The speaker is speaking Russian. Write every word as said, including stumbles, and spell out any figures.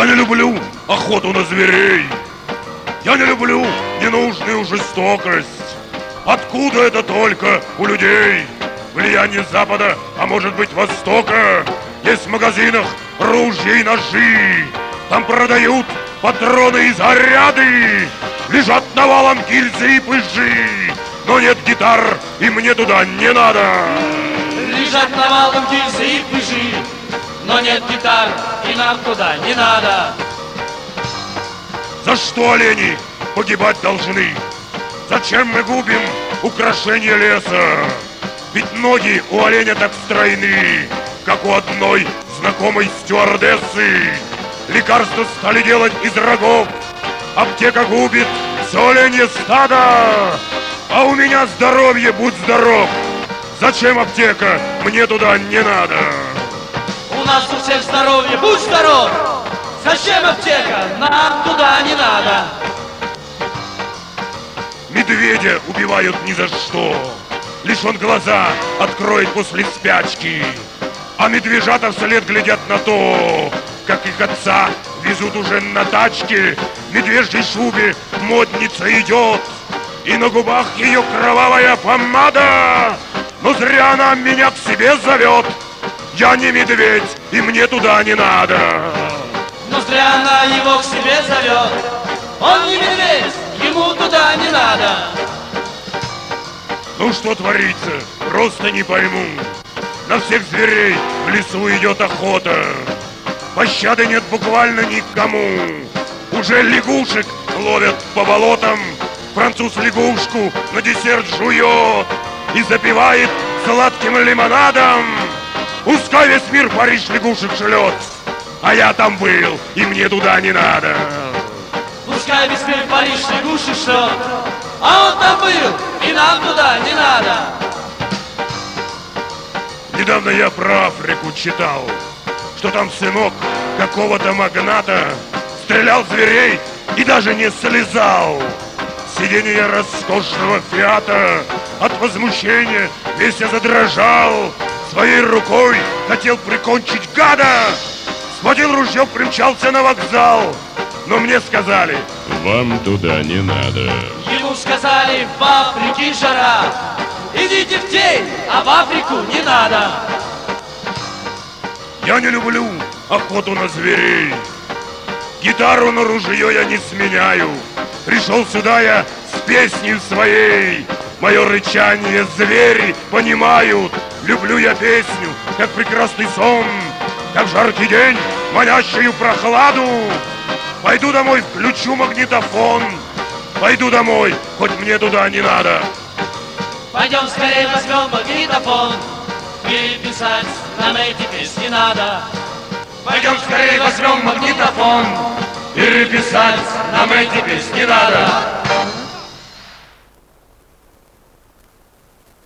не люблю охоту на зверей. Я не люблю ненужную жестокость. Откуда это только у людей? Влияние Запада, а может быть Востока. Есть в магазинах ружья и ножи. Там продают патроны и заряды. Лежат навалом гильзы и пыжи. Но нет гитар, и мне туда не надо. Лежат навалом гильзы и пыжи. Но нет гитар, и нам туда не надо. За что олени погибать должны? Зачем мы губим украшения леса? Ведь ноги у оленя так стройны, как у одной знакомой стюардессы. Лекарства стали делать из рогов. Аптека губит все оленье стадо. А у меня здоровье, будь здоров. Зачем аптека? Мне туда не надо. У нас у всех здоровье, будь здоров. Зачем аптека? Нам туда не надо. Медведя убивают ни за что. Лишь он глаза откроет после спячки. А медвежата вслед глядят на то, как их отца везут уже на тачке. В медвежьей шубе модница идет, и на губах ее кровавая помада. Но зря она меня к себе зовет. Я не медведь, и мне туда не надо. Но зря она его к себе зовет. Он не медведь, ему туда не надо. Ну что творится, просто не пойму. На всех зверей в лесу идет охота. Пощады нет буквально никому. Уже лягушек ловят по болотам. Француз лягушку на десерт жует и запивает сладким лимонадом. Пускай весь мир Париж лягушек шлет, а я там был, и мне туда не надо. Пускай весь мир Париж лягушек шлет, а он там был, и нам туда не надо. Недавно я про Африку читал, что там сынок какого-то магната стрелял зверей и даже не слезал. Сиденье роскошного фиата от возмущения весь я задрожал. Своей рукой хотел прикончить гада. Схватил ружье, примчался на вокзал. Но мне сказали: вам туда не надо. Ему сказали: в Африке жара. Идите в тень, а в Африку не надо. Я не люблю охоту на зверей. Гитару на ружье я не сменяю. Пришел сюда я с песней своей. Мое рычание звери понимают. Люблю я песню, как прекрасный сон, как жаркий день, манящую прохладу. Пойду домой, включу магнитофон. Пойду домой, хоть мне туда не надо. Пойдем скорее возьмем магнитофон. Переписать нам эти песни надо. Пойдем скорее возьмем магнитофон. Переписать нам эти песни надо.